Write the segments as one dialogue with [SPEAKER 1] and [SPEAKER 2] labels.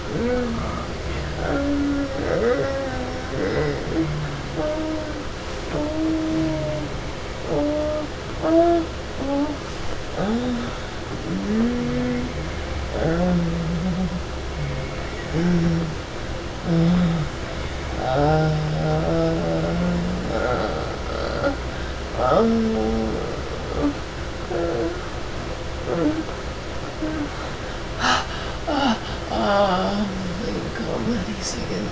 [SPEAKER 1] Calm that easy again.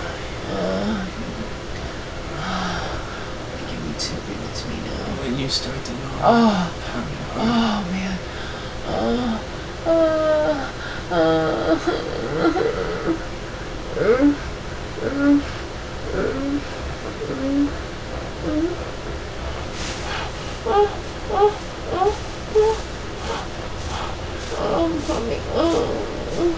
[SPEAKER 1] Give me two, give it to me now.
[SPEAKER 2] When you start to know
[SPEAKER 1] oh man. I'm coming.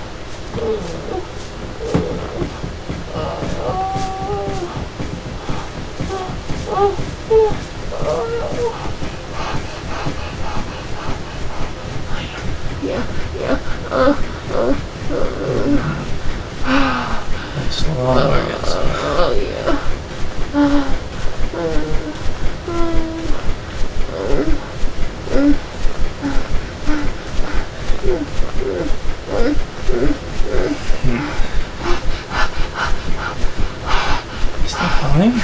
[SPEAKER 2] slow on organs. Still falling?